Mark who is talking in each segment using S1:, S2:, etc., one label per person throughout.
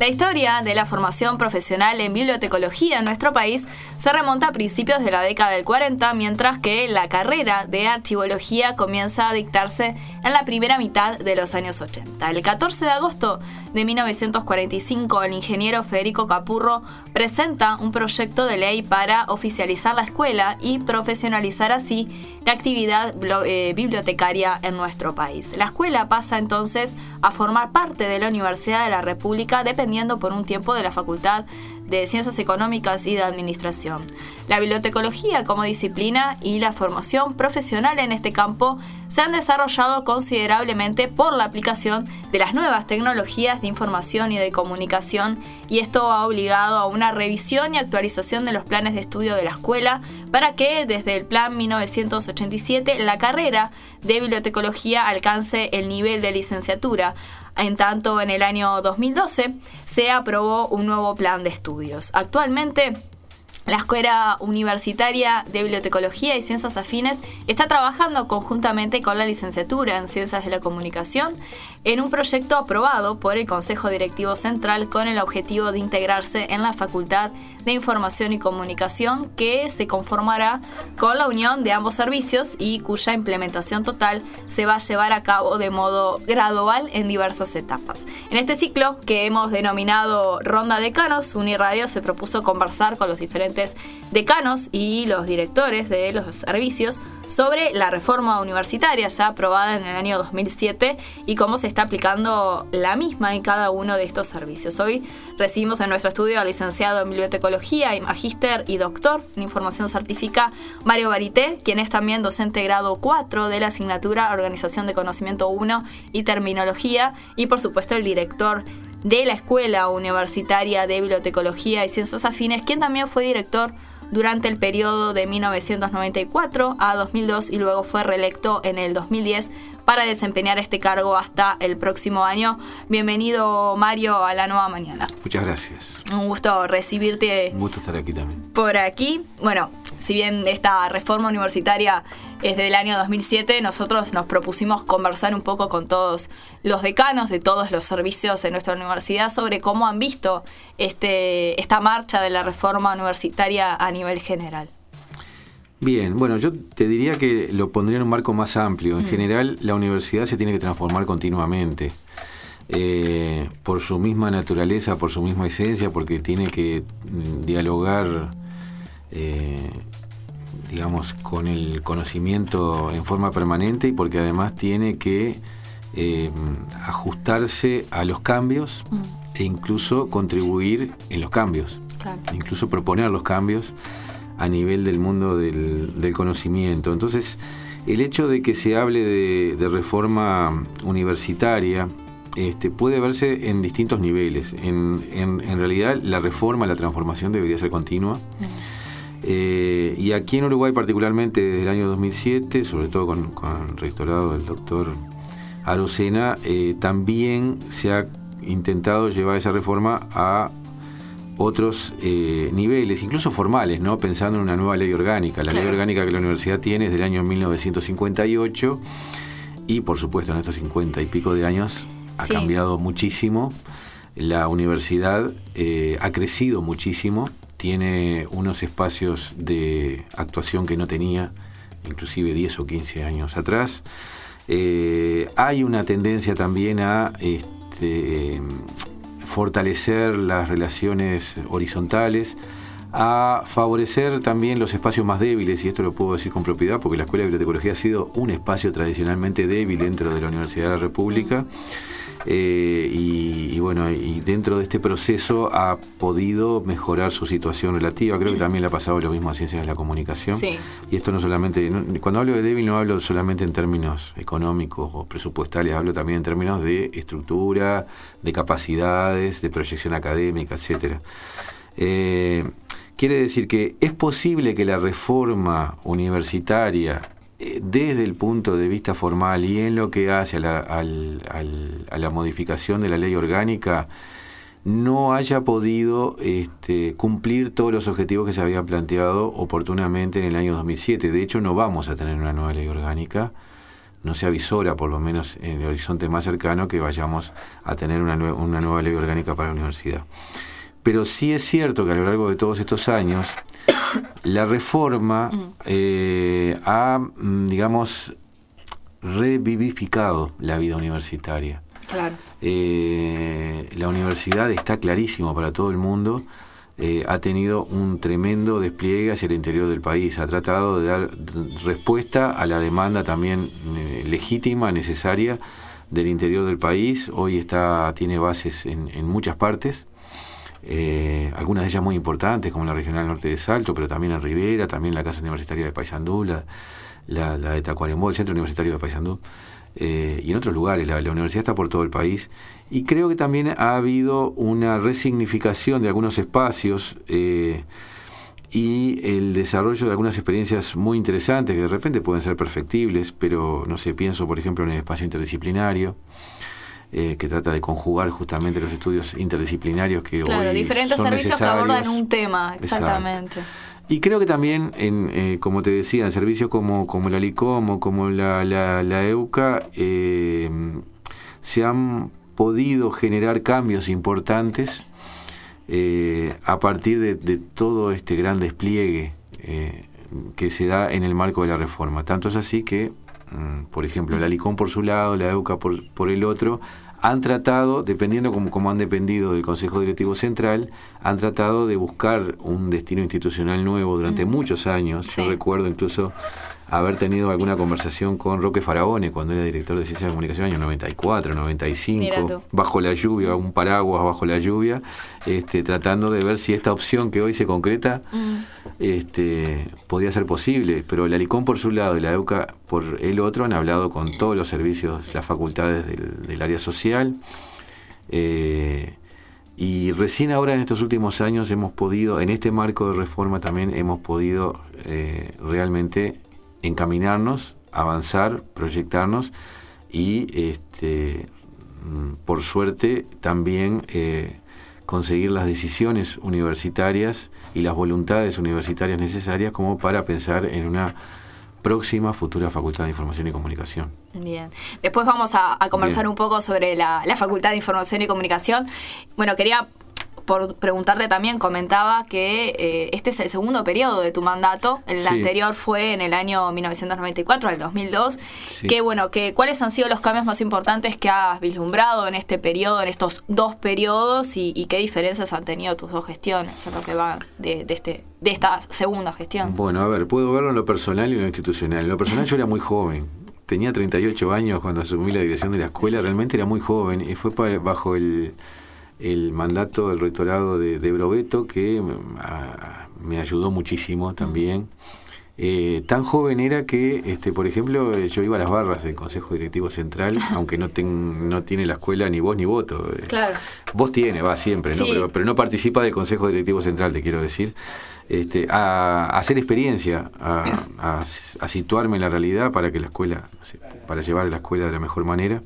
S1: La historia de la formación profesional en bibliotecología en nuestro país se remonta a principios de la década del 40, mientras que la carrera de archivología comienza a dictarse en la primera mitad de los años 80. El 14 de agosto de 1945, el ingeniero Federico Capurro presenta un proyecto de ley para oficializar la escuela y profesionalizar así la actividad bibliotecaria en nuestro país. La escuela pasa entonces a formar parte de la Universidad de la República, dependiendo por un tiempo de la Facultad de Ciencias Económicas y de Administración. La bibliotecología como disciplina y la formación profesional en este campo se han desarrollado considerablemente por la aplicación de las nuevas tecnologías de información y de comunicación, y esto ha obligado a una revisión y actualización de los planes de estudio de la escuela para que desde el plan 1987 la carrera de bibliotecología alcance el nivel de licenciatura. En tanto, en el año 2012 se aprobó un nuevo plan de estudios. Actualmente, la Escuela Universitaria de Bibliotecología y Ciencias Afines está trabajando conjuntamente con la licenciatura en Ciencias de la Comunicación en un proyecto aprobado por el Consejo Directivo Central con el objetivo de integrarse en la Facultad de Información y Comunicación, que se conformará con la unión de ambos servicios y cuya implementación total se va a llevar a cabo de modo gradual en diversas etapas. En este ciclo, que hemos denominado Ronda Decanos, Uniradio se propuso conversar con los diferentes decanos y los directores de los servicios sobre la reforma universitaria ya aprobada en el año 2007 y cómo se está aplicando la misma en cada uno de estos servicios. Hoy recibimos en nuestro estudio al licenciado en bibliotecología y magíster y doctor en información científica Mario Barité, quien es también docente grado 4 de la asignatura Organización de Conocimiento 1 y Terminología, y por supuesto el director de la Escuela Universitaria de Bibliotecología y Ciencias Afines, quien también fue director durante el periodo de 1994 a 2002 y luego fue reelecto en el 2010 para desempeñar este cargo hasta el próximo año. Bienvenido, Mario, a La Nueva Mañana.
S2: Muchas gracias.
S1: Un gusto recibirte.
S2: Un gusto estar aquí también.
S1: Por aquí. Bueno, si bien esta reforma universitaria es del año 2007, nosotros nos propusimos conversar un poco con todos los decanos de todos los servicios de nuestra universidad sobre cómo han visto esta marcha de la reforma universitaria a nivel general.
S2: Bien, bueno, yo te diría que lo pondría en un marco más amplio. En general, la universidad se tiene que transformar continuamente. Por su misma naturaleza, por su misma esencia, porque tiene que dialogar, digamos, con el conocimiento en forma permanente, y porque además tiene que ajustarse a los cambios e incluso contribuir en los cambios, claro. Incluso proponer los cambios a nivel del mundo del conocimiento. Entonces, el hecho de que se hable de reforma universitaria puede verse en distintos niveles. En realidad, la reforma, la transformación debería ser continua. Y aquí en Uruguay, particularmente desde el año 2007, sobre todo con el rectorado del doctor Arocena, también se ha intentado llevar esa reforma a otros niveles, incluso formales, ¿no? Pensando en una nueva ley orgánica. La ley orgánica que la universidad tiene es del año 1958 y, por supuesto, en estos 50 y pico de años ha cambiado muchísimo. La universidad ha crecido muchísimo, tiene unos espacios de actuación que no tenía, inclusive 10 o 15 años atrás. Hay una tendencia también a fortalecer las relaciones horizontales, a favorecer también los espacios más débiles, y esto lo puedo decir con propiedad porque la Escuela de Bibliotecología ha sido un espacio tradicionalmente débil dentro de la Universidad de la República, y bueno, y dentro de este proceso ha podido mejorar su situación relativa. Creo que también le ha pasado lo mismo a Ciencias de la Comunicación. Sí. Y esto no solamente, cuando hablo de débil no hablo solamente en términos económicos o presupuestales, hablo también en términos de estructura, de capacidades, de proyección académica, etcétera. Quiere decir que es posible que la reforma universitaria, desde el punto de vista formal y en lo que hace a la modificación de la ley orgánica, no haya podido cumplir todos los objetivos que se habían planteado oportunamente en el año 2007. De hecho, no vamos a tener una nueva ley orgánica no se avisora, por lo menos en el horizonte más cercano, que vayamos a tener una nueva ley orgánica para la universidad. Pero sí es cierto que a lo largo de todos estos años, la reforma ha, digamos, revivificado la vida universitaria.
S1: Claro.
S2: La universidad está clarísimo para todo el mundo. Ha tenido un tremendo despliegue hacia el interior del país. Ha tratado de dar respuesta a la demanda también legítima, necesaria del interior del país. Hoy tiene bases en muchas partes. Algunas de ellas muy importantes, como la Regional Norte de Salto, pero también en Rivera, también la Casa Universitaria de Paysandú, la de Tacuarembó, el Centro Universitario de Paysandú, y en otros lugares. La universidad está por todo el país, y creo que también ha habido una resignificación de algunos espacios y el desarrollo de algunas experiencias muy interesantes que de repente pueden ser perfectibles, pero no sé, pienso por ejemplo en el espacio interdisciplinario, que trata de conjugar justamente los estudios interdisciplinarios que hoy
S1: diferentes
S2: son
S1: servicios
S2: necesarios.
S1: que abordan un tema, exactamente.
S2: Exacto. Y creo que también, como te decía, en servicios como la LICOM o como la EUCA, se han podido generar cambios importantes a partir de todo este gran despliegue que se da en el marco de la reforma. Tanto es así que, por ejemplo, la LICOM por su lado, la EUCA por el otro, han tratado, dependiendo como han dependido del Consejo Directivo Central, han tratado de buscar un destino institucional nuevo durante muchos años. Sí. Yo recuerdo incluso haber tenido alguna conversación con Roque Faraone cuando era director de Ciencias de Comunicación, año 94, 95, bajo la lluvia, un paraguas bajo la lluvia, tratando de ver si esta opción que hoy se concreta podía ser posible. Pero la LICOM por su lado y la EUCA por el otro han hablado con todos los servicios, las facultades del área social, y recién ahora en estos últimos años hemos podido, en este marco de reforma también hemos podido realmente encaminarnos, avanzar, proyectarnos y por suerte también conseguir las decisiones universitarias y las voluntades universitarias necesarias como para pensar en una próxima futura Facultad de Información y Comunicación.
S1: Bien. Después vamos a conversar un poco sobre la Facultad de Información y Comunicación. Bueno, quería por preguntarte también, comentaba que este es el segundo periodo de tu mandato. El anterior fue en el año 1994 al 2002. Sí. ¿Cuáles han sido los cambios más importantes que has vislumbrado en este periodo, en estos dos periodos, y qué diferencias han tenido tus dos gestiones en lo que va de esta segunda gestión?
S2: Bueno, a ver, puedo verlo en lo personal y en lo institucional. En lo personal yo era muy joven. Tenía 38 años cuando asumí la dirección de la escuela. Realmente era muy joven y fue bajo el mandato del rectorado de Broveto, que me ayudó muchísimo también. Tan joven era que, por ejemplo, yo iba a las barras del Consejo Directivo Central, aunque no tiene la escuela ni voz ni voto.
S1: Claro.
S2: Vos va siempre, ¿no? Sí. Pero no participa del Consejo Directivo Central, te quiero decir. A hacer experiencia, a situarme en la realidad para que la escuela, para llevar la escuela de la mejor manera.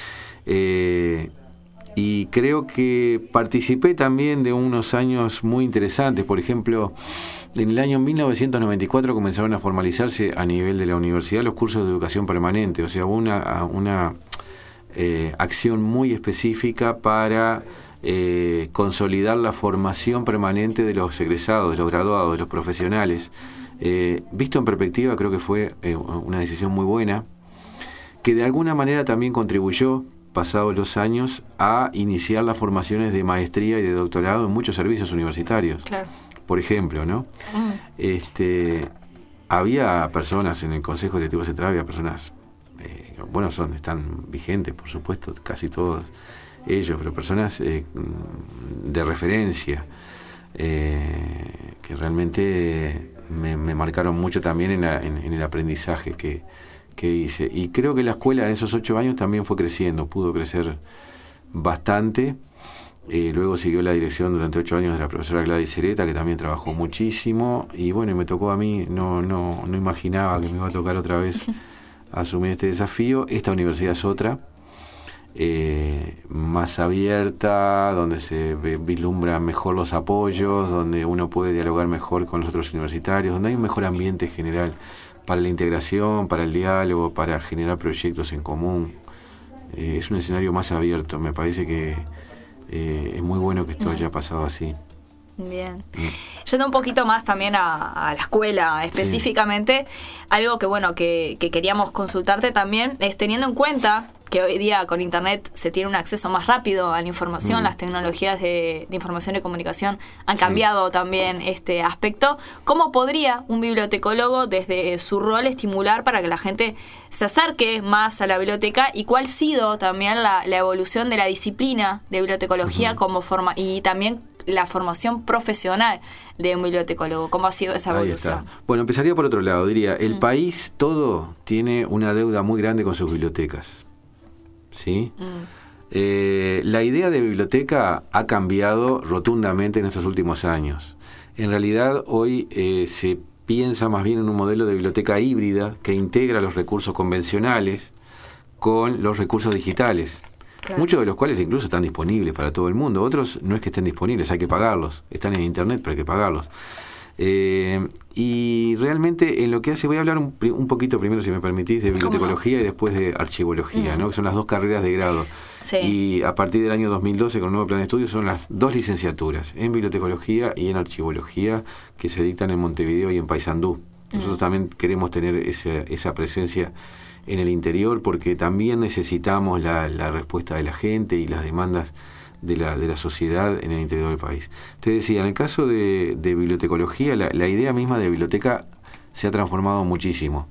S2: Y creo que participé también de unos años muy interesantes. Por ejemplo, en el año 1994 comenzaron a formalizarse a nivel de la universidad los cursos de educación permanente. O sea, una acción muy específica para consolidar la formación permanente de los egresados, de los graduados, de los profesionales. Visto en perspectiva, creo que fue una decisión muy buena, que de alguna manera también contribuyó, pasados los años, a iniciar las formaciones de maestría y de doctorado en muchos servicios universitarios. Claro. Por ejemplo, ¿no? Había personas en el Consejo Directivo Central, había personas, están vigentes, por supuesto, casi todos ellos, pero personas de referencia, que realmente me marcaron mucho también en el aprendizaje que hice. Y creo que la escuela en esos 8 años también fue creciendo, pudo crecer bastante. Luego siguió la dirección durante 8 años de la profesora Gladys Cereta, que también trabajó muchísimo. Y bueno, me tocó a mí, no imaginaba que me iba a tocar otra vez asumir este desafío. Esta universidad es otra, más abierta, donde se vislumbran mejor los apoyos, donde uno puede dialogar mejor con los otros universitarios, donde hay un mejor ambiente general la integración, para el diálogo, para generar proyectos en común. Es un escenario más abierto. Me parece que es muy bueno que esto haya pasado así.
S1: Bien. Yendo un poquito más también a la escuela específicamente, algo que queríamos consultarte también es, teniendo en cuenta que hoy día con internet se tiene un acceso más rápido a la información, las tecnologías de información y comunicación han cambiado también este aspecto. ¿Cómo podría un bibliotecólogo desde su rol estimular para que la gente se acerque más a la biblioteca, y cuál ha sido también la evolución de la disciplina de bibliotecología como forma, y también la formación profesional de un bibliotecólogo? ¿Cómo ha sido esa evolución?
S2: Bueno, empezaría por otro lado. Diría, el país todo tiene una deuda muy grande con sus bibliotecas. ¿Sí? La idea de biblioteca ha cambiado rotundamente en estos últimos años. En realidad, hoy se piensa más bien en un modelo de biblioteca híbrida que integra los recursos convencionales con los recursos digitales. Claro. Muchos de los cuales incluso están disponibles para todo el mundo. Otros no es que estén disponibles, hay que pagarlos. Están en internet, pero hay que pagarlos. Y realmente en lo que hace, voy a hablar un poquito primero, si me permitís, de bibliotecología y después de archivología, ¿no? Que son las dos carreras de grado. Sí. Y a partir del año 2012, con el nuevo plan de estudios, son las dos licenciaturas, en bibliotecología y en archivología, que se dictan en Montevideo y en Paysandú. Nosotros también queremos tener esa presencia en el interior, porque también necesitamos la respuesta de la gente y las demandas de la sociedad en el interior del país. Te decía, en el caso de bibliotecología, la idea misma de biblioteca se ha transformado muchísimo.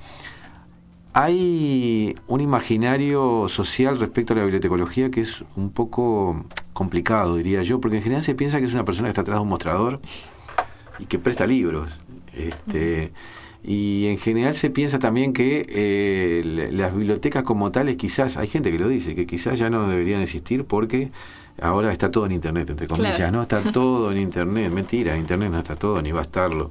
S2: Hay un imaginario social respecto a la bibliotecología que es un poco complicado, diría yo, porque en general se piensa que es una persona que está atrás de un mostrador y que presta libros. Y en general se piensa también que las bibliotecas como tales, quizás, hay gente que lo dice, que quizás ya no deberían existir porque ahora está todo en internet, entre comillas, claro. ¿No? Está todo en internet. Mentira, en internet no está todo, ni va a estarlo.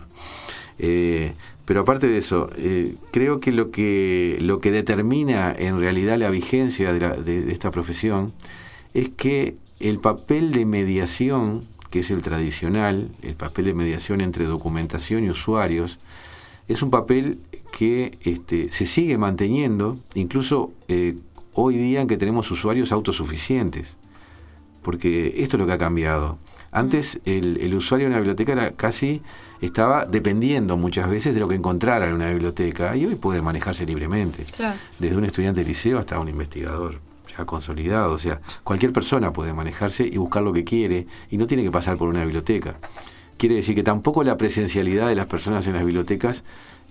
S2: Pero aparte de eso, creo que lo que determina en realidad la vigencia de esta profesión es que el papel de mediación, que es el tradicional, el papel de mediación entre documentación y usuarios, es un papel que se sigue manteniendo, incluso hoy día en que tenemos usuarios autosuficientes, porque esto es lo que ha cambiado. Antes el usuario de una biblioteca estaba dependiendo muchas veces de lo que encontrara en una biblioteca, y hoy puede manejarse libremente, claro. Desde un estudiante de liceo hasta un investigador ya consolidado. O sea, cualquier persona puede manejarse y buscar lo que quiere, y no tiene que pasar por una biblioteca. Quiere decir que tampoco la presencialidad de las personas en las bibliotecas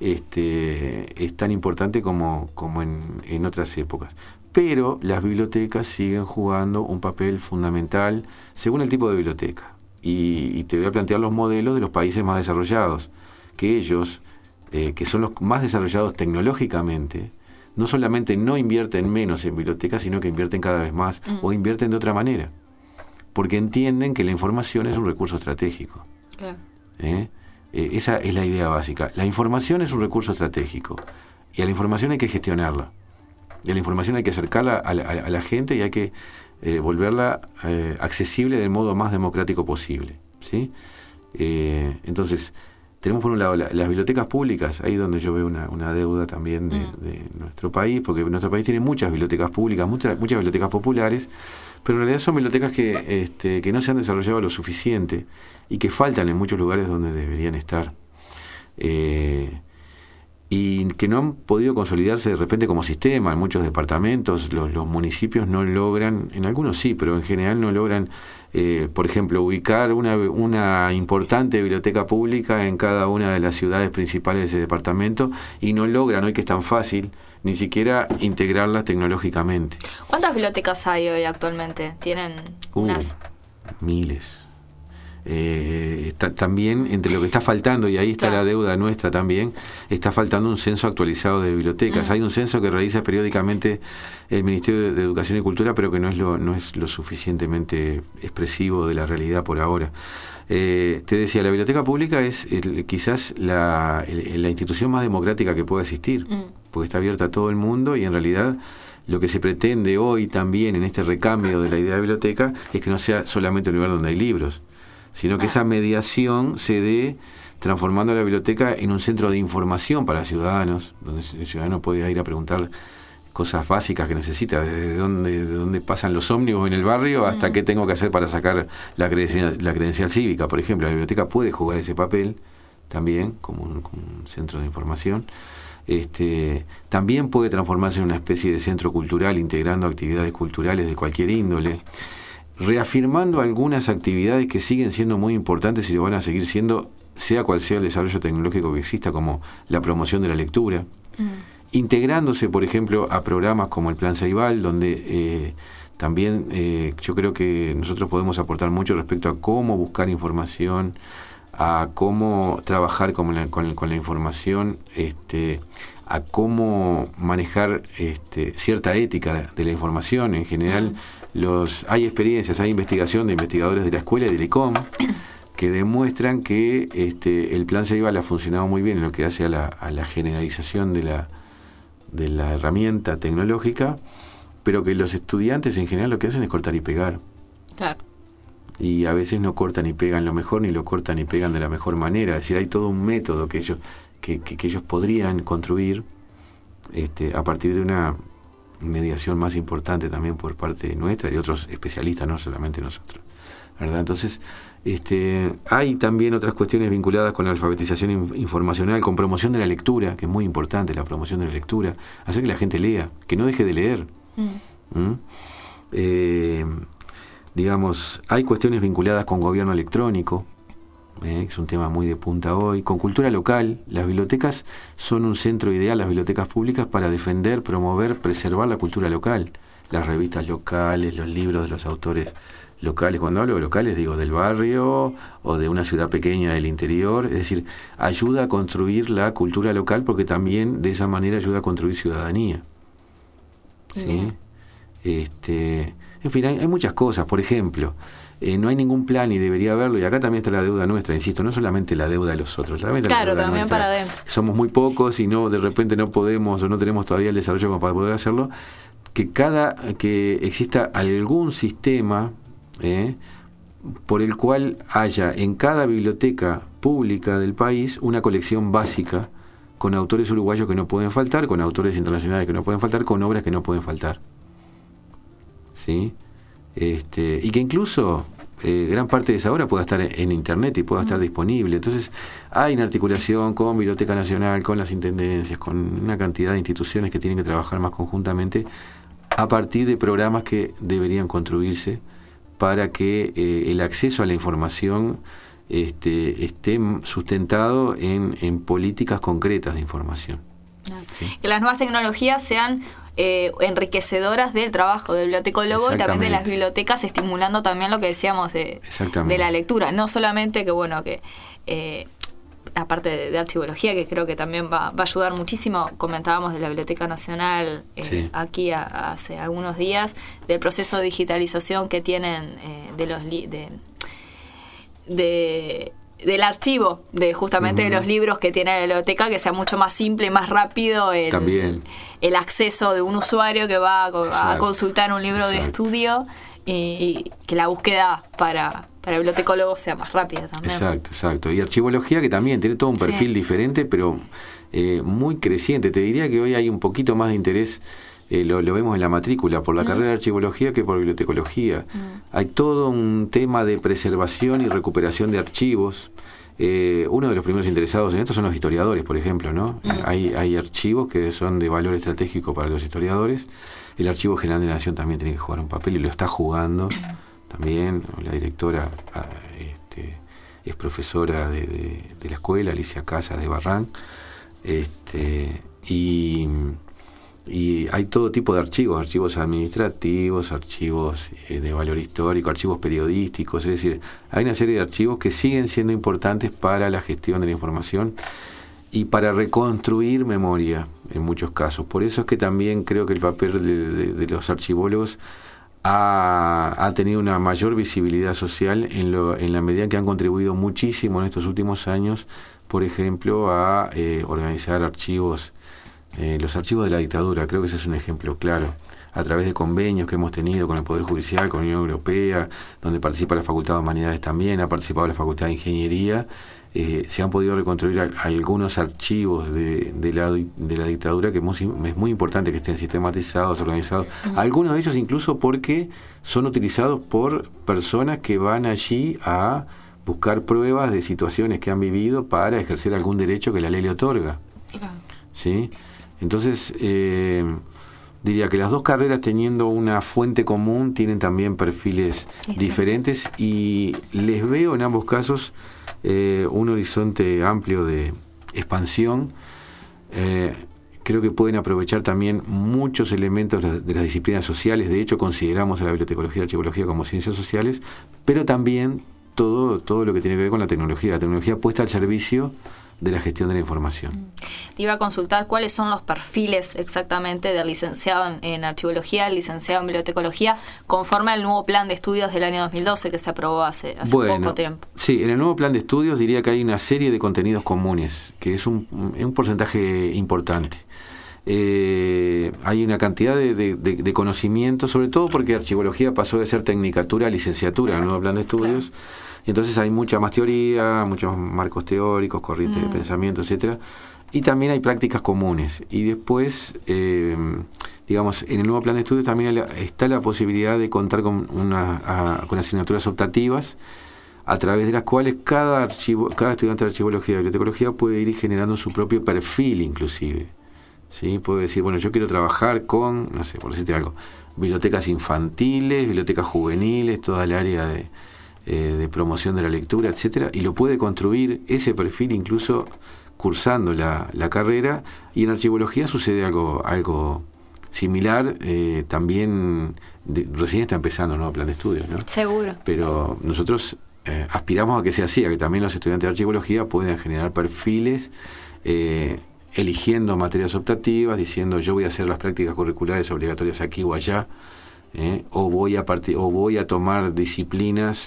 S2: es tan importante como en otras épocas. Pero las bibliotecas siguen jugando un papel fundamental según el tipo de biblioteca. Y te voy a plantear los modelos de los países más desarrollados, que ellos, que son los más desarrollados tecnológicamente, no solamente no invierten menos en bibliotecas, sino que invierten cada vez más, o invierten de otra manera, porque entienden que la información es un recurso estratégico. Claro. Esa es la idea básica. La información es un recurso estratégico, y a la información hay que gestionarla. Y a la información hay que acercarla a la gente, y hay que volverla accesible del modo más democrático posible, ¿sí? Entonces, tenemos por un lado las bibliotecas públicas, ahí donde yo veo una deuda también de nuestro país, porque nuestro país tiene muchas bibliotecas públicas, muchas bibliotecas populares, pero en realidad son bibliotecas que no se han desarrollado lo suficiente y que faltan en muchos lugares donde deberían estar. Y que no han podido consolidarse de repente como sistema. En muchos departamentos los municipios no logran, en algunos sí, pero en general no logran, por ejemplo, ubicar una importante biblioteca pública en cada una de las ciudades principales de ese departamento, y no logran, hoy que es tan fácil, ni siquiera integrarlas tecnológicamente.
S1: ¿Cuántas bibliotecas hay hoy actualmente? ¿Tienen unas?
S2: Miles. También entre lo que está faltando, y ahí está la deuda nuestra también, está faltando un censo actualizado de bibliotecas. Hay un censo que realiza periódicamente el Ministerio de Educación y Cultura, pero que no es lo suficientemente expresivo de la realidad por ahora. Te decía, la biblioteca pública es quizás la institución más democrática que pueda existir, porque está abierta a todo el mundo, y en realidad lo que se pretende hoy también en este recambio de la idea de biblioteca es que no sea solamente un lugar donde hay libros, sino que esa mediación se dé transformando la biblioteca en un centro de información para ciudadanos, donde el ciudadano puede ir a preguntar cosas básicas que necesita, desde dónde pasan los ómnibus en el barrio hasta qué tengo que hacer para sacar la credencial cívica, por ejemplo. La biblioteca puede jugar ese papel también como un centro de información. También puede transformarse en una especie de centro cultural, integrando actividades culturales de cualquier índole, reafirmando algunas actividades que siguen siendo muy importantes y lo van a seguir siendo, sea cual sea el desarrollo tecnológico que exista, como la promoción de la lectura, integrándose, por ejemplo, a programas como el Plan Ceibal, donde también yo creo que nosotros podemos aportar mucho respecto a cómo buscar información, a cómo trabajar con la información, a cómo manejar cierta ética de la información. En general, hay experiencias, hay investigación de investigadores de la escuela y del ICOM que demuestran que el Plan Ceibal ha funcionado muy bien en lo que hace a la generalización de la herramienta tecnológica, pero que los estudiantes en general lo que hacen es cortar y pegar.
S1: Claro.
S2: Y a veces no cortan y pegan lo mejor, ni lo cortan y pegan de la mejor manera. Es decir, hay todo un método que ellos podrían construir a partir de una mediación más importante también por parte nuestra y de otros especialistas, no solamente nosotros, ¿verdad? Entonces, hay también otras cuestiones vinculadas con la alfabetización informacional, con promoción de la lectura, que es muy importante la promoción de la lectura, hacer que la gente lea, que no deje de leer. Digamos, hay cuestiones vinculadas con gobierno electrónico, es un tema muy de punta hoy, con cultura local. Las bibliotecas son un centro ideal, las bibliotecas públicas, para defender, promover, preservar la cultura local, las revistas locales, los libros de los autores locales. Cuando hablo de locales digo del barrio o de una ciudad pequeña del interior, es decir, ayuda a construir la cultura local, porque también de esa manera ayuda a construir ciudadanía. ¿Sí? En fin, hay muchas cosas. Por ejemplo, no hay ningún plan, y debería haberlo, y acá también está la deuda nuestra, insisto, no solamente la deuda de los otros, también
S1: para adentro.
S2: Somos muy pocos y de repente no podemos o no tenemos todavía el desarrollo como para poder hacerlo, que exista algún sistema por el cual haya en cada biblioteca pública del país una colección básica con autores uruguayos que no pueden faltar, con autores internacionales que no pueden faltar, con obras que no pueden faltar. ¿Sí? Y que incluso gran parte de esa obra pueda estar en internet y pueda estar disponible. Entonces hay una articulación con Biblioteca Nacional, con las intendencias, con una cantidad de instituciones que tienen que trabajar más conjuntamente a partir de programas que deberían construirse para que el acceso a la información esté sustentado en políticas concretas de información.
S1: ¿Sí? Que las nuevas tecnologías sean enriquecedoras del trabajo del bibliotecólogo y también de las bibliotecas, estimulando también lo que decíamos de la lectura. No solamente que aparte de archivología, que creo que también va a ayudar muchísimo. Comentábamos de la Biblioteca Nacional aquí hace algunos días, del proceso de digitalización que tienen del archivo, justamente de los libros que tiene la biblioteca, que sea mucho más simple, más rápido el acceso de un usuario que va a consultar un libro de estudio, y que la búsqueda para el bibliotecólogo sea más rápida también.
S2: Exacto. Y archivología, que también tiene todo un perfil diferente, pero muy creciente. Te diría que hoy hay un poquito más de interés, lo vemos en la matrícula, por la carrera de archivología que por bibliotecología. Hay todo un tema de preservación y recuperación de archivos. Uno de los primeros interesados en esto son los historiadores, por ejemplo, ¿no? Hay archivos que son de valor estratégico para los historiadores. El Archivo General de la Nación también tiene que jugar un papel, y lo está jugando también. La directora es profesora de la escuela, Alicia Casas de Barranc, y hay todo tipo de archivos administrativos, archivos de valor histórico, archivos periodísticos. Es decir, hay una serie de archivos que siguen siendo importantes para la gestión de la información y para reconstruir memoria en muchos casos. Por eso es que también creo que el papel de los archivólogos ha tenido una mayor visibilidad social en la medida en que han contribuido muchísimo en estos últimos años, por ejemplo, a organizar archivos los archivos de la dictadura, creo que ese es un ejemplo claro, a través de convenios que hemos tenido con el Poder Judicial, con la Unión Europea, donde participa la Facultad de Humanidades también, ha participado la Facultad de Ingeniería, se han podido reconstruir algunos archivos de la dictadura, que es muy importante que estén sistematizados, organizados, algunos de ellos incluso porque son utilizados por personas que van allí a buscar pruebas de situaciones que han vivido para ejercer algún derecho que la ley le otorga. ¿Sí? Entonces, diría que las dos carreras, teniendo una fuente común, tienen también perfiles diferentes, y les veo en ambos casos un horizonte amplio de expansión. Creo que pueden aprovechar también muchos elementos de las disciplinas sociales. De hecho, consideramos a la bibliotecología y la archivología como ciencias sociales, pero también todo lo que tiene que ver con la tecnología puesta al servicio de la gestión de la información.
S1: Te iba a consultar cuáles son los perfiles exactamente del licenciado en archivología, el licenciado en bibliotecología, conforme al nuevo plan de estudios del año 2012 que se aprobó hace poco tiempo. Sí,
S2: en el nuevo plan de estudios diría que hay una serie de contenidos comunes, que es un porcentaje importante. Hay una cantidad de conocimientos, sobre todo porque archivología pasó de ser tecnicatura a licenciatura en el nuevo plan de estudios, y entonces hay mucha más teoría, muchos marcos teóricos, corrientes de pensamiento, etcétera, y también hay prácticas comunes. Y después, digamos, en el nuevo plan de estudios también está la posibilidad de contar con asignaturas optativas, a través de las cuales cada estudiante de archivología y bibliotecología puede ir generando su propio perfil, inclusive. ¿Sí? Puede decir, bueno, yo quiero trabajar con, no sé, por decirte algo, bibliotecas infantiles, bibliotecas juveniles, toda el área de promoción de la lectura, etcétera, y lo puede construir ese perfil incluso cursando la carrera. Y en archivología sucede algo similar, también recién está empezando el nuevo plan de estudios, ¿no?
S1: Seguro.
S2: Pero nosotros aspiramos a que sea así, a que también los estudiantes de archivología puedan generar perfiles, eligiendo materias optativas, diciendo yo voy a hacer las prácticas curriculares obligatorias aquí o allá, o voy a tomar disciplinas,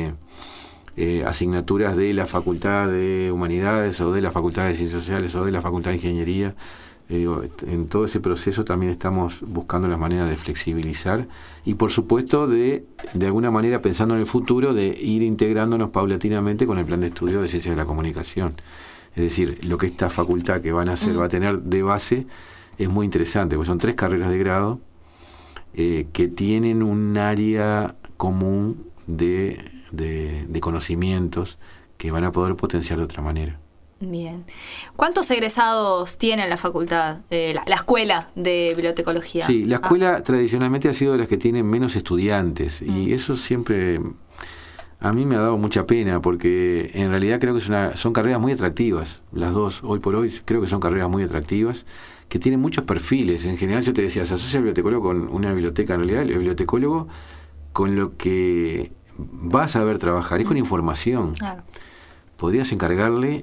S2: asignaturas de la Facultad de Humanidades o de la Facultad de Ciencias Sociales o de la Facultad de Ingeniería. En todo ese proceso también estamos buscando las maneras de flexibilizar y, por supuesto, de alguna manera, pensando en el futuro, de ir integrándonos paulatinamente con el plan de estudio de Ciencias de la Comunicación. Es decir, lo que esta facultad que van a hacer va a tener de base es muy interesante, porque son 3 carreras de grado que tienen un área común de conocimientos que van a poder potenciar de otra manera.
S1: Bien. ¿Cuántos egresados tiene la facultad, la escuela de bibliotecología?
S2: Sí, la escuela tradicionalmente ha sido de las que tienen menos estudiantes, y eso siempre a mí me ha dado mucha pena, porque en realidad creo que son carreras muy atractivas, las dos, hoy por hoy creo que son carreras muy atractivas, que tienen muchos perfiles. En general, yo te decía, se asocia el bibliotecólogo con una biblioteca. En realidad, el bibliotecólogo con lo que va a saber trabajar es con información. Claro. Podrías encargarle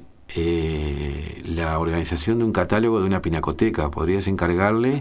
S2: la organización de un catálogo de una pinacoteca, podrías encargarle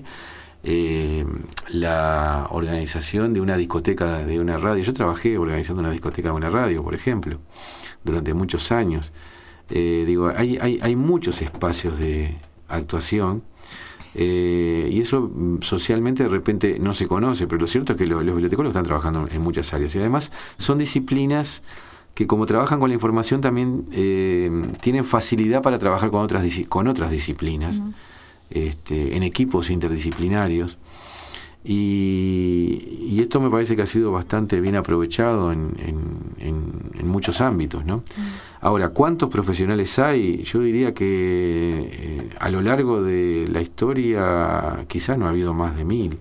S2: la organización de una discoteca de una radio. Yo trabajé organizando una discoteca de una radio, por ejemplo, durante muchos años. Hay muchos espacios de actuación, y eso socialmente de repente no se conoce, pero lo cierto es que los bibliotecólogos están trabajando en muchas áreas, y además son disciplinas que, como trabajan con la información, también tienen facilidad para trabajar con otras disciplinas, en equipos interdisciplinarios, y esto me parece que ha sido bastante bien aprovechado en muchos ámbitos, ¿no? Ahora, ¿cuántos profesionales hay? Yo diría que a lo largo de la historia quizás no ha habido más de 1000,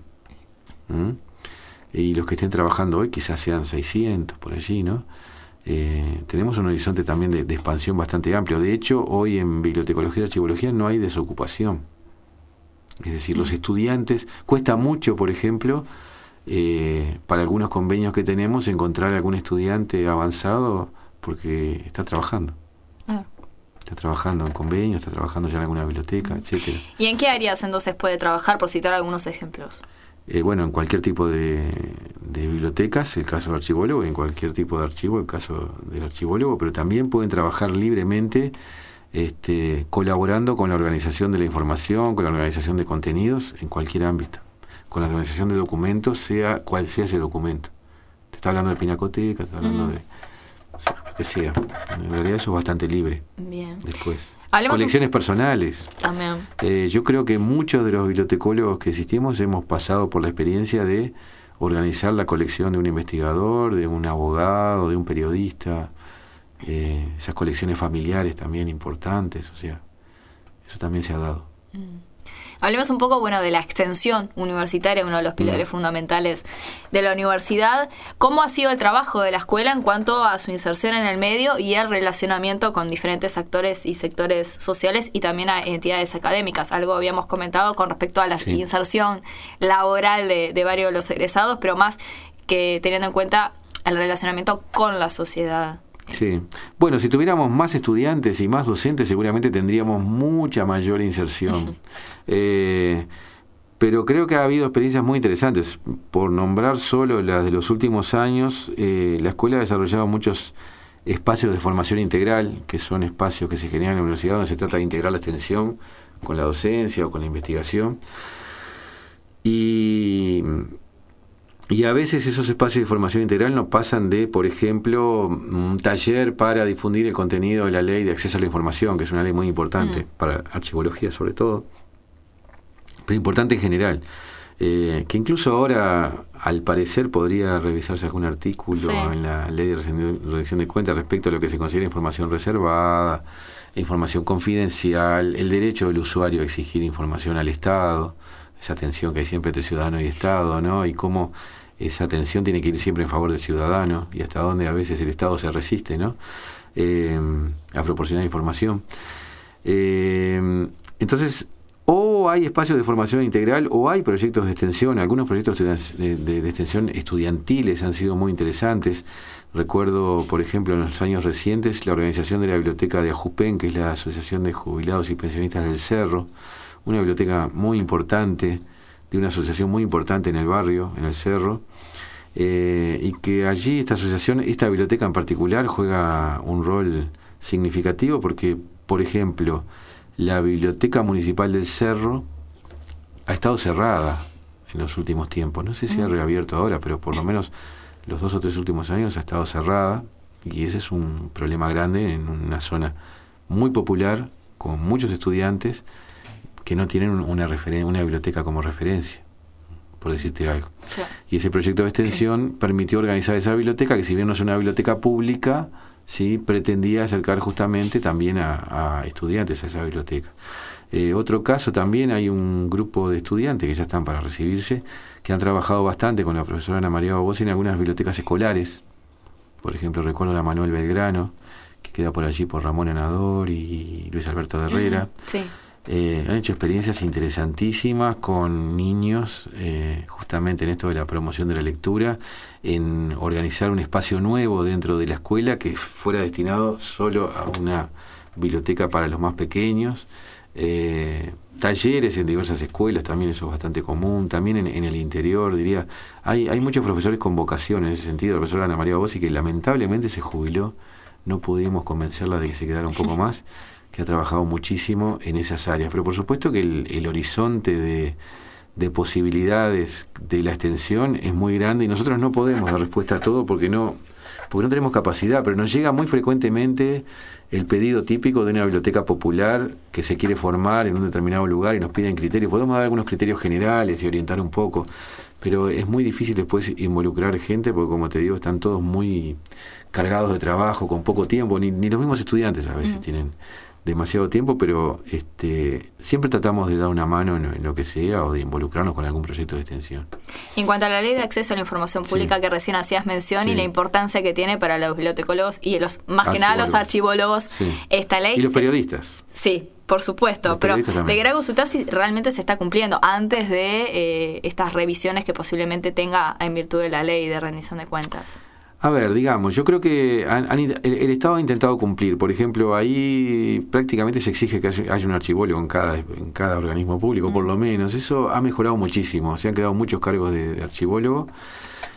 S2: y los que estén trabajando hoy quizás sean 600 por allí, ¿no? Tenemos un horizonte también de expansión bastante amplio. De hecho, hoy en bibliotecología y archivología no hay desocupación. Es decir, los estudiantes, cuesta mucho, por ejemplo, para algunos convenios que tenemos, encontrar algún estudiante avanzado porque está trabajando. Está trabajando en convenios, está trabajando ya en alguna biblioteca, etcétera.
S1: ¿Y en qué áreas entonces puede trabajar, por citar algunos ejemplos?
S2: En cualquier tipo de bibliotecas, el caso del archivólogo, en cualquier tipo de archivo, el caso del archivólogo, pero también pueden trabajar libremente colaborando con la organización de la información, con la organización de contenidos en cualquier ámbito, con la organización de documentos, sea cual sea ese documento. Te está hablando de pinacoteca, te está hablando de lo que sea. En realidad eso es bastante libre.
S1: Bien.
S2: Después.
S1: Hablemos
S2: colecciones personales.
S1: También.
S2: Yo creo que muchos de los bibliotecólogos que existimos hemos pasado por la experiencia de organizar la colección de un investigador, de un abogado, de un periodista, esas colecciones familiares también importantes, o sea, eso también se ha dado.
S1: Hablemos un poco, de la extensión universitaria, uno de los pilares fundamentales de la universidad. ¿Cómo ha sido el trabajo de la escuela en cuanto a su inserción en el medio y el relacionamiento con diferentes actores y sectores sociales y también a entidades académicas? Algo habíamos comentado con respecto a la inserción laboral de varios de los egresados, pero más que teniendo en cuenta el relacionamiento con la sociedad.
S2: Sí. Bueno, si tuviéramos más estudiantes y más docentes, seguramente tendríamos mucha mayor inserción. Pero creo que ha habido experiencias muy interesantes. Por nombrar solo las de los últimos años, la escuela ha desarrollado muchos espacios de formación integral, que son espacios que se generan en la universidad donde se trata de integrar la extensión con la docencia o con la investigación. Y a veces esos espacios de formación integral no pasan de, por ejemplo, un taller para difundir el contenido de la ley de acceso a la información, que es una ley muy importante para archivología sobre todo, pero importante en general, que incluso ahora, al parecer, podría revisarse algún artículo en la ley de rendición de cuentas respecto a lo que se considera información reservada, información confidencial, el derecho del usuario a exigir información al Estado, esa tensión que hay siempre entre ciudadano y Estado, ¿no? Y cómo esa tensión tiene que ir siempre en favor del ciudadano y hasta dónde a veces el Estado se resiste, ¿no? A proporcionar información. Entonces, o hay espacios de formación integral o hay proyectos de extensión. Algunos proyectos de extensión estudiantiles han sido muy interesantes. Recuerdo, por ejemplo, en los años recientes, la organización de la biblioteca de Ajupen, que es la Asociación de Jubilados y Pensionistas del Cerro, una biblioteca muy importante, de una asociación muy importante en el barrio, en el Cerro, y que allí esta biblioteca en particular juega un rol significativo porque, por ejemplo, la Biblioteca Municipal del Cerro ha estado cerrada en los últimos tiempos. No sé si ha reabierto ahora, pero por lo menos los 2 o 3 últimos años ha estado cerrada, y ese es un problema grande en una zona muy popular, con muchos estudiantes, que no tienen una biblioteca como referencia, por decirte algo. Claro. Y ese proyecto de extensión permitió organizar esa biblioteca, que si bien no es una biblioteca pública, sí pretendía acercar justamente también a estudiantes a esa biblioteca. Otro caso también, hay un grupo de estudiantes que ya están para recibirse, que han trabajado bastante con la profesora Ana María Babossi en algunas bibliotecas escolares. Por ejemplo, recuerdo la Manuel Belgrano, que queda por allí por Ramón Anador y Luis Alberto de Herrera.
S1: Sí.
S2: Han hecho experiencias interesantísimas con niños, justamente en esto de la promoción de la lectura, en organizar un espacio nuevo dentro de la escuela que fuera destinado solo a una biblioteca para los más pequeños, talleres en diversas escuelas, también eso es bastante común, también en el interior, diría, hay muchos profesores con vocación en ese sentido. La profesora Ana María Babossi, que lamentablemente se jubiló, no pudimos convencerla de que se quedara un poco más, que ha trabajado muchísimo en esas áreas. Pero por supuesto que el horizonte de posibilidades de la extensión es muy grande y nosotros no podemos dar respuesta a todo porque no tenemos capacidad, pero nos llega muy frecuentemente el pedido típico de una biblioteca popular que se quiere formar en un determinado lugar y nos piden criterios. Podemos dar algunos criterios generales y orientar un poco, pero es muy difícil después involucrar gente porque, como te digo, están todos muy cargados de trabajo, con poco tiempo, ni los mismos estudiantes a veces tienen demasiado tiempo, pero siempre tratamos de dar una mano en lo que sea o de involucrarnos con algún proyecto de extensión.
S1: En cuanto a la ley de acceso a la información pública que recién hacías mención y la importancia que tiene para los bibliotecólogos y más que nada los archivólogos esta ley.
S2: Y los periodistas.
S1: Sí, por supuesto, pero te quería consultar si realmente se está cumpliendo antes de estas revisiones que posiblemente tenga en virtud de la ley de rendición de cuentas.
S2: A ver, digamos, yo creo que el Estado ha intentado cumplir. Por ejemplo, ahí prácticamente se exige que haya un archivólogo en cada organismo público, por lo menos. Eso ha mejorado muchísimo. Se han creado muchos cargos de archivólogo.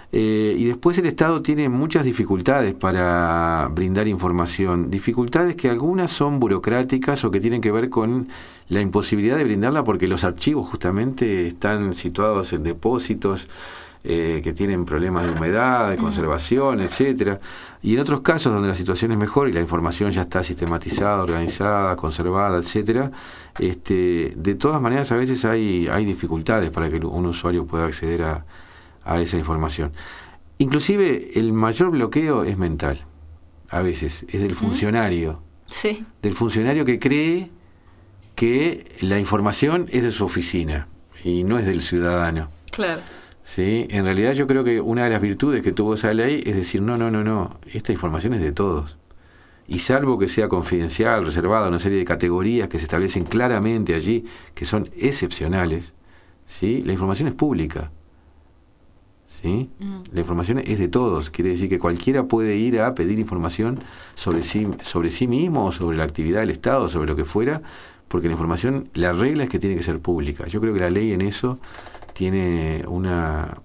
S2: Y después el Estado tiene muchas dificultades para brindar información, dificultades que algunas son burocráticas o que tienen que ver con la imposibilidad de brindarla porque los archivos justamente están situados en depósitos que tienen problemas de humedad, de conservación, etcétera. Y en otros casos donde la situación es mejor y la información ya está sistematizada, organizada, conservada, etcétera, de todas maneras a veces hay dificultades para que un usuario pueda acceder a esa información. Inclusive el mayor bloqueo es mental, a veces, es del funcionario.
S1: Sí.
S2: Del funcionario que cree que la información es de su oficina y no es del ciudadano.
S1: Claro.
S2: ¿Sí? En realidad yo creo que una de las virtudes que tuvo esa ley es decir, no, esta información es de todos. Y salvo que sea confidencial, reservada, una serie de categorías que se establecen claramente allí, que son excepcionales, ¿sí? La información es pública. ¿Sí? La información es de todos, quiere decir que cualquiera puede ir a pedir información sobre sí mismo o sobre la actividad del Estado, sobre lo que fuera, porque la información, la regla es que tiene que ser pública. Yo creo que la ley en eso tiene una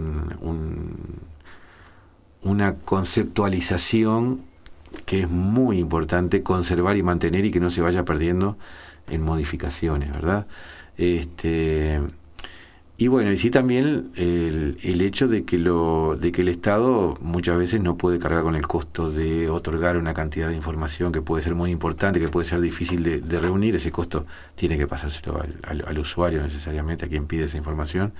S2: conceptualización que es muy importante conservar y mantener y que no se vaya perdiendo en modificaciones, ¿verdad? Y bueno, y sí también el hecho de que el Estado muchas veces no puede cargar con el costo de otorgar una cantidad de información que puede ser muy importante, que puede ser difícil de reunir. Ese costo tiene que pasárselo al usuario necesariamente, a quien pide esa información.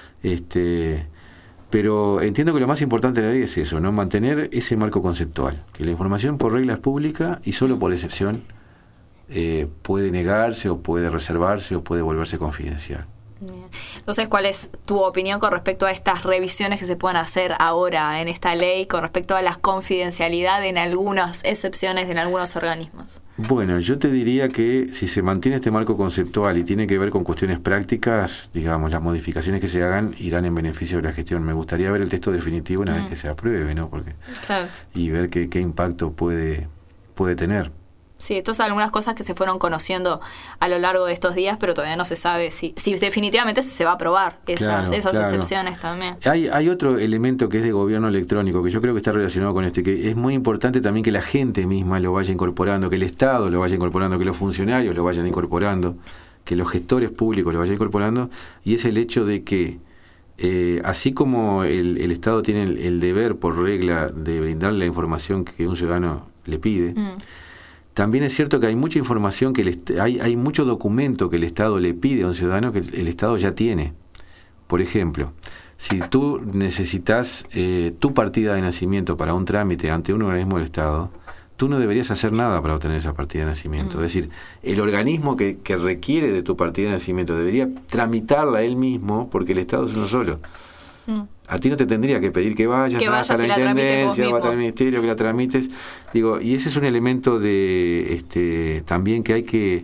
S2: Pero entiendo que lo más importante de la ley es eso, ¿no? Mantener ese marco conceptual, que la información por regla es pública y solo por excepción puede negarse o puede reservarse o puede volverse confidencial.
S1: Entonces, ¿cuál es tu opinión con respecto a estas revisiones que se pueden hacer ahora en esta ley con respecto a la confidencialidad en algunas excepciones en algunos organismos?
S2: Bueno, yo te diría que si se mantiene este marco conceptual y tiene que ver con cuestiones prácticas, digamos, las modificaciones que se hagan irán en beneficio de la gestión. Me gustaría ver el texto definitivo una vez que se apruebe, ¿no? Porque
S1: claro. Y
S2: ver qué impacto puede tener.
S1: Sí, estas son algunas cosas que se fueron conociendo a lo largo de estos días, pero todavía no se sabe si definitivamente se va a aprobar esas excepciones también.
S2: Hay otro elemento que es de gobierno electrónico, que yo creo que está relacionado con esto, y que es muy importante también que la gente misma lo vaya incorporando, que el Estado lo vaya incorporando, que los funcionarios lo vayan incorporando, que los gestores públicos lo vayan incorporando, y es el hecho de que así como el Estado tiene el deber por regla de brindarle la información que un ciudadano le pide, también es cierto que hay mucha información, hay mucho documento que el Estado le pide a un ciudadano que el Estado ya tiene. Por ejemplo, si tú necesitas tu partida de nacimiento para un trámite ante un organismo del Estado, tú no deberías hacer nada para obtener esa partida de nacimiento. Es decir, el organismo que requiere de tu partida de nacimiento debería tramitarla él mismo porque el Estado es uno solo. A ti no te tendría que pedir que vayas a la intendencia o al ministerio, que la tramites. Digo, y ese es un elemento de también que hay que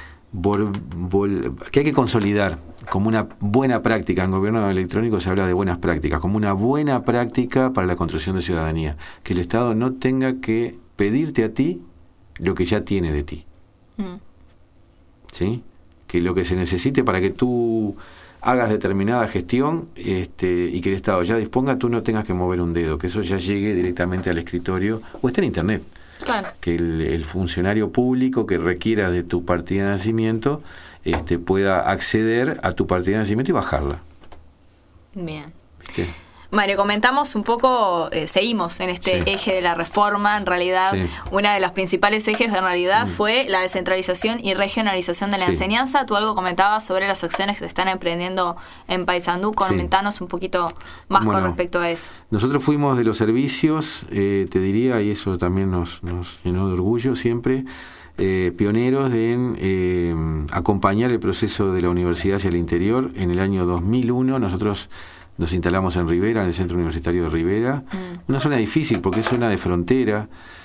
S2: consolidar como una buena práctica. En gobierno electrónico se habla de buenas prácticas, como una buena práctica para la construcción de ciudadanía. Que el Estado no tenga que pedirte a ti lo que ya tiene de ti. ¿Sí? Que lo que se necesite para que tú hagas determinada gestión y que el Estado ya disponga, tú no tengas que mover un dedo, que eso ya llegue directamente al escritorio o esté en Internet.
S1: Claro.
S2: Que el funcionario público que requiera de tu partida de nacimiento pueda acceder a tu partida de nacimiento y bajarla.
S1: Bien.
S2: ¿Viste?
S1: Mario, comentamos un poco, seguimos en este eje de la reforma. En realidad, una de los principales ejes en realidad fue la descentralización y regionalización de la enseñanza. Tú algo comentabas sobre las acciones que se están emprendiendo en Paysandú. Comentanos un poquito más con respecto a eso.
S2: Nosotros fuimos de los servicios, te diría, y eso también nos llenó de orgullo siempre, pioneros en acompañar el proceso de la universidad hacia el interior. En el año 2001 nosotros nos instalamos en Rivera, en el Centro Universitario de Rivera. Una zona difícil porque es zona de frontera.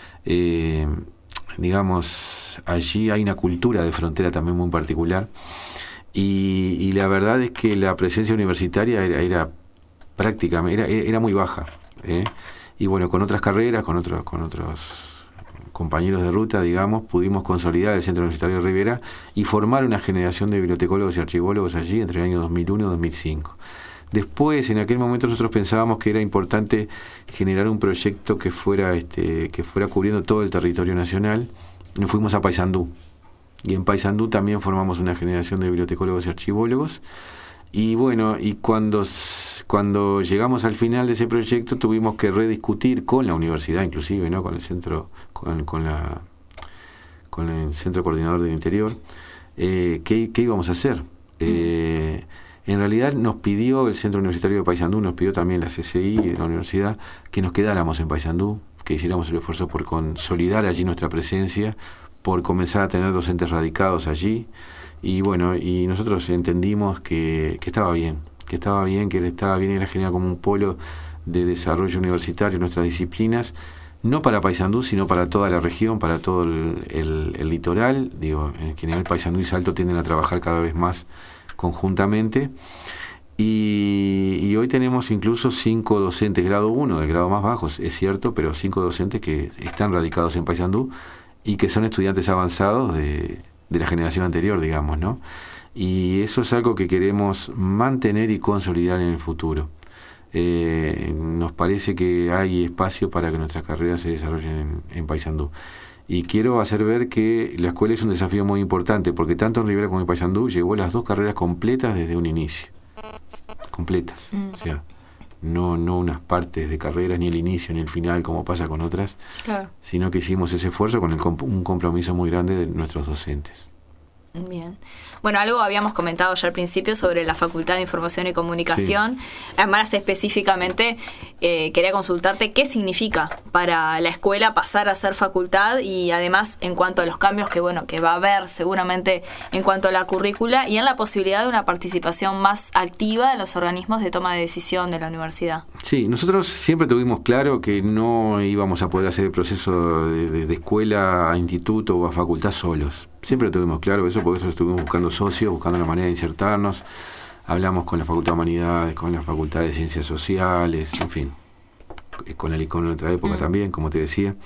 S2: Digamos, allí hay una cultura de frontera también muy particular. Y la verdad es que la presencia universitaria era prácticamente, era muy baja. Y bueno, con otras carreras, con otros compañeros de ruta, digamos, pudimos consolidar el Centro Universitario de Rivera y formar una generación de bibliotecólogos y archivólogos allí entre el año 2001 y 2005. Después, en aquel momento nosotros pensábamos que era importante generar un proyecto que fuera cubriendo todo el territorio nacional. Nos fuimos a Paysandú. Y en Paysandú también formamos una generación de bibliotecólogos y archivólogos. Y bueno, y cuando llegamos al final de ese proyecto tuvimos que rediscutir con la universidad, inclusive, ¿no? Con el centro, con el Centro Coordinador del Interior, qué íbamos a hacer. En realidad nos pidió el Centro Universitario de Paysandú, nos pidió también la CCI de la universidad que nos quedáramos en Paysandú, que hiciéramos el esfuerzo por consolidar allí nuestra presencia, por comenzar a tener docentes radicados allí. Y bueno, y nosotros entendimos que estaba bien, que estaba bien y era genial como un polo de desarrollo universitario en nuestras disciplinas, no para Paysandú, sino para toda la región, para todo el litoral. Digo, en general Paysandú y Salto tienden a trabajar cada vez más conjuntamente. Y hoy tenemos incluso 5 docentes grado 1, del grado más bajo, es cierto, pero 5 docentes que están radicados en Paysandú y que son estudiantes avanzados de la generación anterior, digamos, ¿no? Y eso es algo que queremos mantener y consolidar en el futuro. Nos parece que hay espacio para que nuestras carreras se desarrollen en Paysandú. Y quiero hacer ver que la escuela es un desafío muy importante, porque tanto en Rivera como en Paysandú llevó las 2 carreras completas desde un inicio. Completas. O sea, no unas partes de carreras, ni el inicio, ni el final, como pasa con otras, claro, sino que hicimos ese esfuerzo con un compromiso muy grande de nuestros docentes.
S1: Bien. Bueno, algo habíamos comentado ya al principio sobre la Facultad de Información y Comunicación. Sí. Además, específicamente, quería consultarte qué significa para la escuela pasar a ser facultad y además en cuanto a los cambios que va a haber seguramente en cuanto a la currícula y en la posibilidad de una participación más activa en los organismos de toma de decisión de la universidad. Sí, nosotros siempre tuvimos claro que no íbamos a poder hacer el proceso de escuela a instituto o a facultad solos. Siempre tuvimos claro eso, por eso estuvimos buscando socios, buscando la manera de insertarnos. Hablamos con la Facultad de Humanidades, con la Facultad de Ciencias Sociales, en fin, con el ICON en otra época también, como te decía.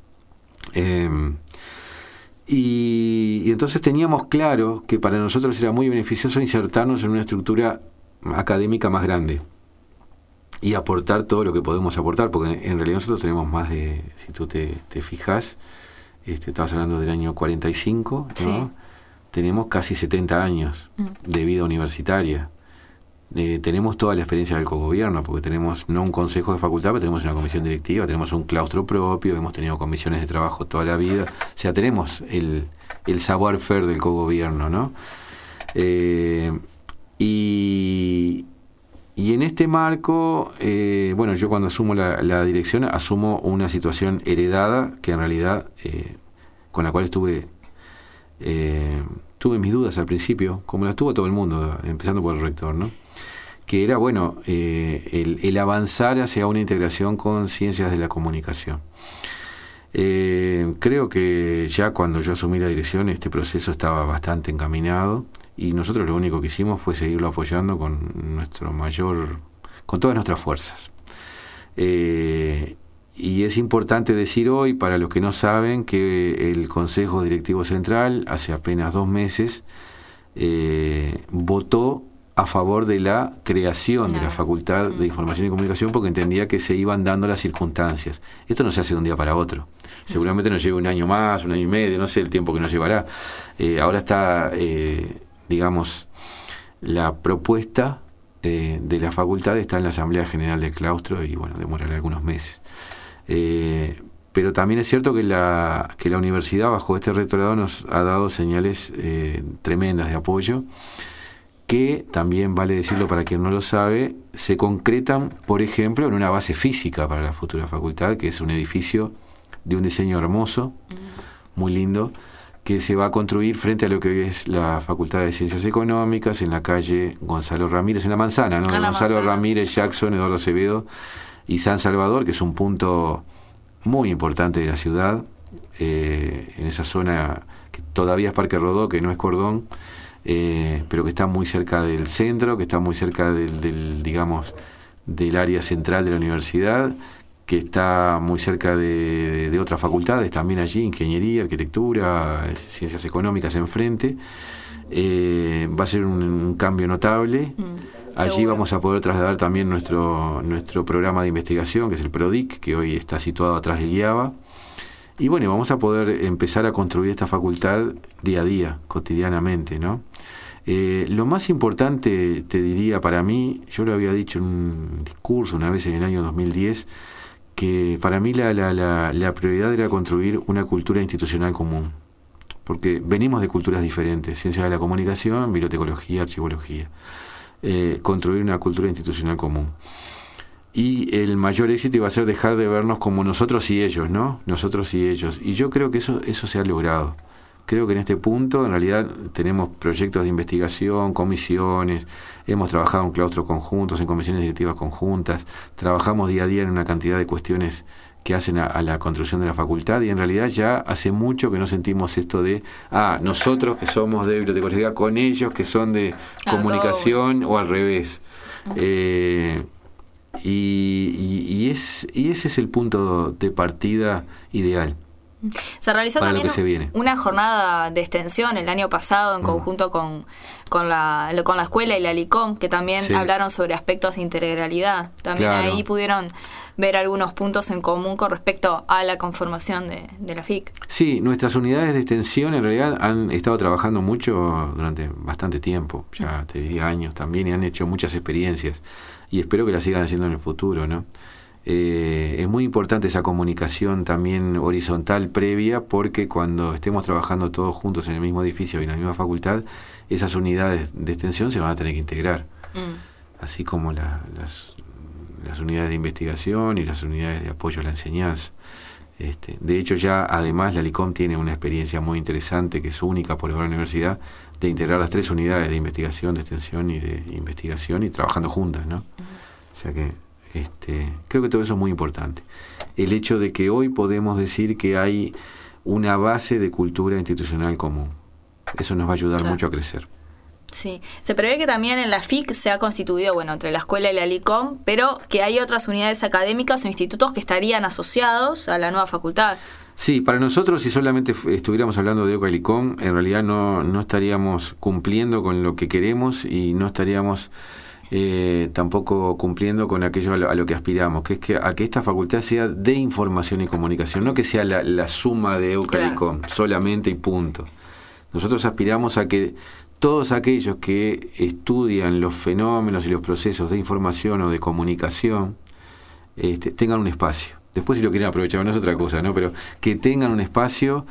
S1: Y entonces teníamos claro que para nosotros era muy beneficioso insertarnos en una estructura académica más grande y aportar todo lo que podemos aportar, porque en realidad nosotros tenemos más de, si tú te fijas, estabas hablando del año 45, ¿no? Sí. Tenemos casi 70 años de vida universitaria. Tenemos toda la experiencia del cogobierno, porque tenemos no un consejo de facultad, pero tenemos una comisión directiva, tenemos un claustro propio, hemos tenido comisiones de trabajo toda la vida. O sea, tenemos el savoir-faire del cogobierno, ¿no? Y en este marco, yo cuando asumo la dirección, asumo una situación heredada que en realidad, con la cual tuve mis dudas al principio, como las tuvo todo el mundo, empezando por el rector, ¿no? Que era, el avanzar hacia una integración con ciencias de la comunicación. Creo que ya cuando yo asumí la dirección, este proceso estaba bastante encaminado. Y nosotros lo único que hicimos fue seguirlo apoyando con todas nuestras fuerzas. Y es importante decir hoy, para los que no saben, que el Consejo Directivo Central, hace apenas 2 meses, votó a favor de la creación de la Facultad de Información y Comunicación, porque entendía que se iban dando las circunstancias. Esto no se hace de un día para otro. Seguramente nos lleve un año más, un año y medio, no sé el tiempo que nos llevará. Ahora está... la propuesta de la facultad está en la Asamblea General del Claustro y demorará algunos meses. Pero también es cierto que la universidad bajo este rectorado nos ha dado señales tremendas de apoyo, que también, vale decirlo para quien no lo sabe, se concretan, por ejemplo, en una base física para la futura facultad, que es un edificio de un diseño hermoso, muy lindo, que se va a construir frente a lo que hoy es la Facultad de Ciencias Económicas, en la calle Gonzalo Ramírez, en la manzana, ¿no? Gonzalo Ramírez, Jackson, Eduardo Acevedo y San Salvador, que es un punto muy importante de la ciudad, en esa zona que todavía es Parque Rodó, que no es Cordón, pero que está muy cerca del centro, que está muy cerca del área central de la universidad, que está muy cerca de otras facultades también allí, ingeniería, arquitectura, ciencias económicas enfrente. Va a ser un cambio notable.
S2: Allí
S1: Seguro.
S2: vamos a poder trasladar también nuestro programa de investigación, que es el PRODIC, que hoy está situado atrás del IABA. Y bueno, vamos a poder empezar a construir esta facultad día a día, cotidianamente, ¿no? Lo más importante, te diría, para mí, yo lo había dicho en un discurso una vez en el año 2010, que para mí la prioridad era construir una cultura institucional común, porque venimos de culturas diferentes, ciencias de la comunicación, bibliotecología, archivología, construir una cultura institucional común. Y el mayor éxito iba a ser dejar de vernos como nosotros y ellos, ¿no? Nosotros y ellos. Y yo creo que eso se ha logrado. Creo que en este punto, en realidad, tenemos proyectos de investigación, comisiones, hemos trabajado en claustros conjuntos, en comisiones directivas conjuntas, trabajamos día a día en una cantidad de cuestiones que hacen a la construcción de la facultad, y en realidad ya hace mucho que no sentimos esto de, nosotros que somos de bibliotecología con ellos que son de comunicación, o al revés. Y ese es el punto de partida ideal.
S1: Se realizó
S2: para
S1: también una jornada de extensión el año pasado en conjunto con la escuela y la LICOM, que también hablaron sobre aspectos de integralidad. También ahí pudieron ver algunos puntos en común con respecto a la conformación de la FIC.
S2: Sí, nuestras unidades de extensión en realidad han estado trabajando mucho durante bastante tiempo, ya te diría años también, y han hecho muchas experiencias, y espero que las sigan haciendo en el futuro, ¿no? Es muy importante esa comunicación también horizontal previa, porque cuando estemos trabajando todos juntos en el mismo edificio y en la misma facultad, esas unidades de extensión se van a tener que integrar, así como las unidades de investigación y las unidades de apoyo a la enseñanza. De hecho, ya además la LICOM tiene una experiencia muy interesante, que es única por ahora en la universidad, de integrar las 3 unidades de investigación, de extensión y de investigación, y trabajando juntas, ¿no? O sea que creo que todo eso es muy importante. El hecho de que hoy podemos decir que hay una base de cultura institucional común, eso nos va a ayudar mucho a crecer.
S1: Sí, se prevé que también en la FIC se ha constituido, entre la escuela y la LICOM, pero que hay otras unidades académicas o institutos que estarían asociados a la nueva facultad.
S2: Sí, para nosotros, si solamente estuviéramos hablando de OCA y LICOM, en realidad no estaríamos cumpliendo con lo que queremos, y no estaríamos tampoco cumpliendo con aquello a lo que aspiramos, que es a que esta facultad sea de información y comunicación, no que sea la suma de OCA y LICOM solamente y punto. Nosotros aspiramos a que todos aquellos que estudian los fenómenos y los procesos de información o de comunicación tengan un espacio. Después, si lo quieren aprovechar, no es otra cosa, ¿no? Pero que tengan un espacio,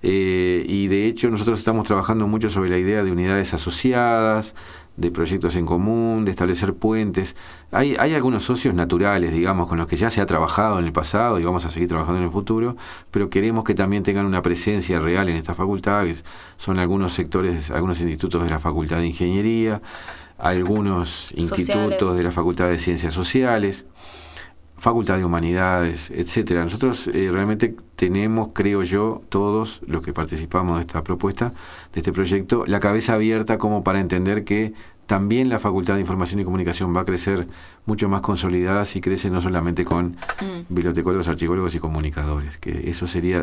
S2: y de hecho nosotros estamos trabajando mucho sobre la idea de unidades asociadas, de proyectos en común, de establecer puentes. Hay algunos socios naturales, digamos, con los que ya se ha trabajado en el pasado y vamos a seguir trabajando en el futuro, pero queremos que también tengan una presencia real en esta facultad, que son algunos sectores, algunos institutos de la Facultad de Ingeniería, algunos institutos de la Facultad de Ciencias Sociales, Facultad de Humanidades, etcétera. Nosotros realmente tenemos, creo yo, todos los que participamos de esta propuesta, de este proyecto, la cabeza abierta como para entender que también la Facultad de Información y Comunicación va a crecer mucho más consolidada si crece no solamente con bibliotecólogos, archivólogos y comunicadores, que eso sería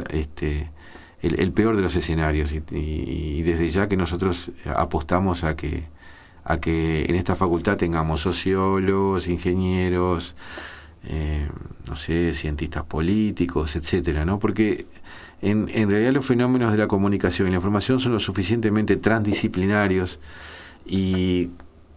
S2: el peor de los escenarios, y desde ya que nosotros apostamos a que en esta facultad tengamos sociólogos, ingenieros, cientistas políticos, etcétera, ¿no? Porque en realidad los fenómenos de la comunicación y la información son lo suficientemente transdisciplinarios y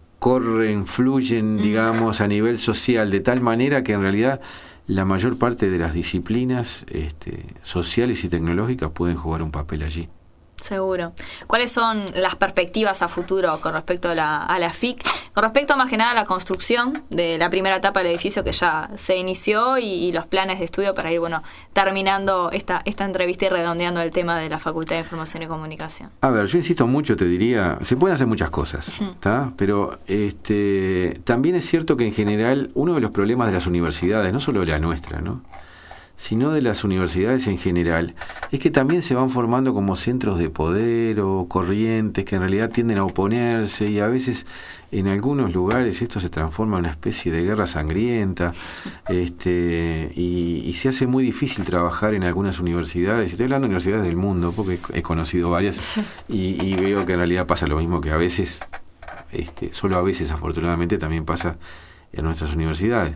S2: fluyen, digamos, a nivel social, de tal manera que en realidad la mayor parte de las disciplinas sociales y tecnológicas pueden jugar un papel allí.
S1: Seguro. ¿Cuáles son las perspectivas a futuro con respecto a la FIC? Con respecto más que nada a la construcción de la primera etapa del edificio, que ya se inició, y los planes de estudio para ir terminando esta entrevista y redondeando el tema de la Facultad de Información y Comunicación.
S2: A ver, yo insisto mucho, te diría, se pueden hacer muchas cosas, ¿tá? Pero también es cierto que en general uno de los problemas de las universidades, no solo de la nuestra, ¿no?, sino de las universidades en general, es que también se van formando como centros de poder o corrientes que en realidad tienden a oponerse, y a veces en algunos lugares esto se transforma en una especie de guerra sangrienta, y se hace muy difícil trabajar en algunas universidades. Estoy hablando de universidades del mundo, porque he conocido varias, y veo que en realidad pasa lo mismo, que a veces solo a veces afortunadamente también pasa en nuestras universidades.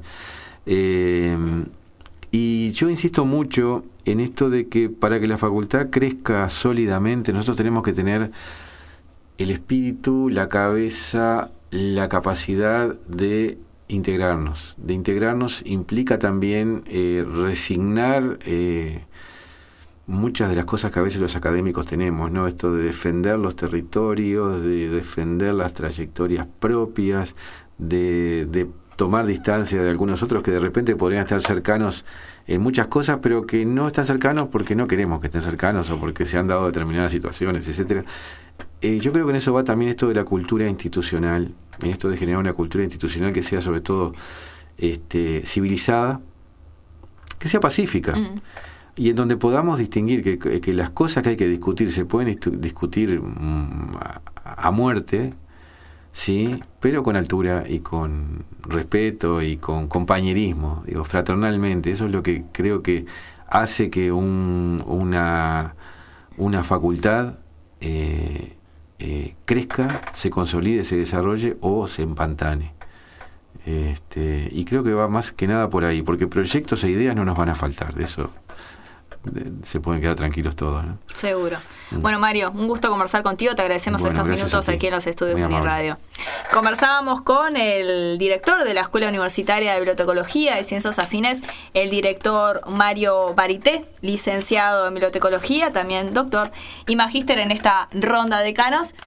S2: Y yo insisto mucho en esto de que para que la facultad crezca sólidamente, nosotros tenemos que tener el espíritu, la cabeza, la capacidad de integrarnos. De integrarnos implica también resignar muchas de las cosas que a veces los académicos tenemos, ¿no? Esto de defender los territorios, de defender las trayectorias propias, de tomar distancia de algunos otros que de repente podrían estar cercanos en muchas cosas, pero que no están cercanos porque no queremos que estén cercanos o porque se han dado determinadas situaciones, etcétera. Yo creo que en eso va también esto de la cultura institucional, en esto de generar una cultura institucional que sea sobre todo civilizada, que sea pacífica, y en donde podamos distinguir que las cosas que hay que discutir se pueden discutir a muerte, sí, pero con altura y con respeto y con compañerismo, digo, fraternalmente. Eso es lo que creo que hace que una facultad crezca, se consolide, se desarrolle o se empantane. Y creo que va más que nada por ahí, porque proyectos e ideas no nos van a faltar, de eso se pueden quedar tranquilos todos, ¿no?
S1: Seguro. Bueno, Mario, un gusto conversar contigo. Te agradecemos estos minutos aquí en los estudios de Uniradio. Conversábamos con el director de la Escuela Universitaria de Bibliotecología y Ciencias Afines, el director Mario Barité, licenciado en Bibliotecología, también doctor y magíster en esta ronda de decanos.